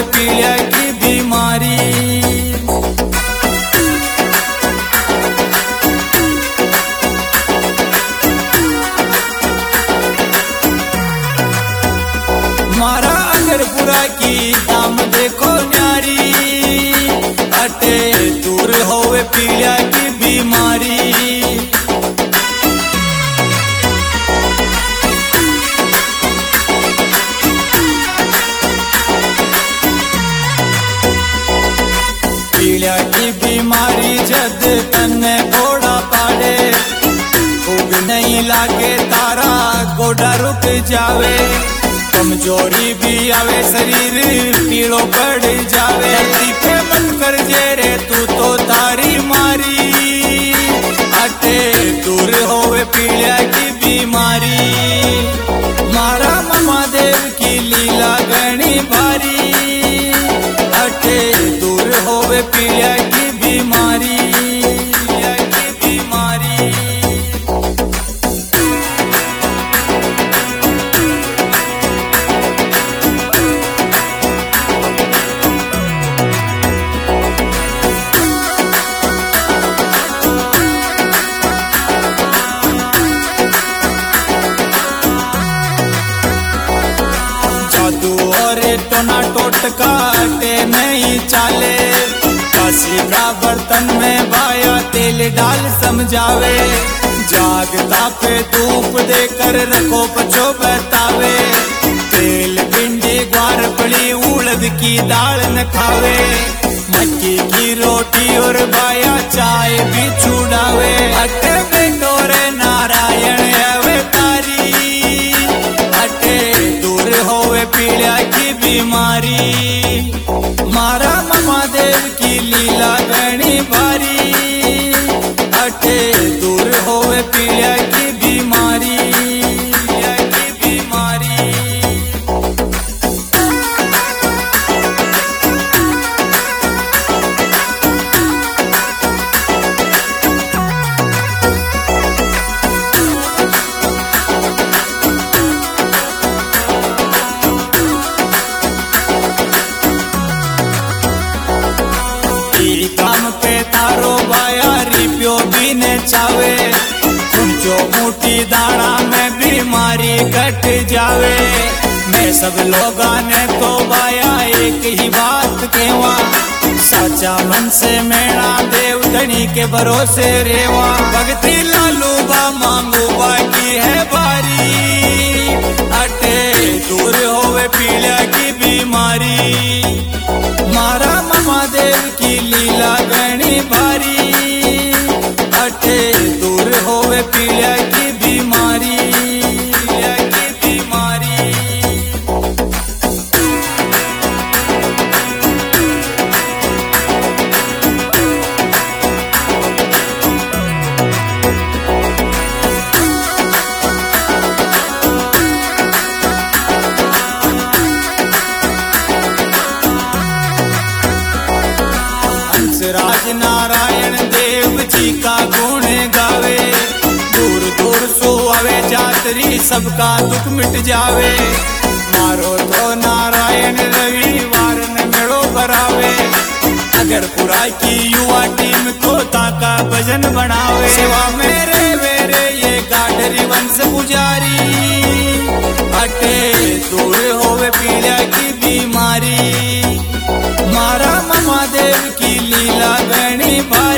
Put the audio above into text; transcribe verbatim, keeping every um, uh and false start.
पीलिया की बीमारी। मारा अगरपुरा की दाम देखो न्यारी, अटे दूर होवे पीलिया की बीमारी। पीलिया की बीमारी जद तन्ने घोड़ा पाड़े, खूब नहीं लागे तारा गोडा रुक जावे। कमजोरी भी आवे शरीर पीड़ो पड़ जावे, तीखे मन कर जे रे तू तो तारी मारी। अटे दूर होवे पीलिया की बीमारी। मारा मामा देव की लीला घनी भारी, अटे दूर होवे पीलिया की बीमारी। पीलिया की बीमारी। टोना टोटका टे नहीं चाले, काशी का बर्तन में बाया तेल डाल समझावे। जागता पे धूप देकर रखो पचो बतावे, तेल भिंडी ग्वार पड़ी उड़द की दाल न खावे। मक्की की रोटी और बाया चाय भी छुड़ावे, अटे बेटोरे नारायण अवतारी। अटे दूर होवे पीलिया की बीमारी। मारा मामा देव की लीला घनी भारी, अटे दूर होवे पीलिया की बीमारी। पीलिया की बीमारी। काम पे तारो बाया रिप्यो भी ने चावे, कुंचो मोटी दाना में बीमारी कट जावे। मैं सब लोगा ने तो बाया एक ही बात कहवा, साचा मन से मेरा देव धनी के भरोसे रेवा। भक्ति लालू बा मांगू बाकी है बारी, अटे दूर होवे पीलिया की बीमारी। मारा मामा देव की लीला घनी भारी, अटे दूर होवे पीलिया की बीमारी। पीलिया की बीमारी। राज नारायण देव जी का गुण गावे, दूर दूर सो आवे जातरी सबका दुख मिट जावे। मारो तो नारायण रविवार न मेड़ो भरावे, अगरपुरा की युवा टीम को ताका भजन बनावे। सेवा मेरे मेरे ये गाडरी वंश पुजारी, अटे दूर होवे पीलिया की बीमारी। मारा मामा देव की लीला घनी भारी।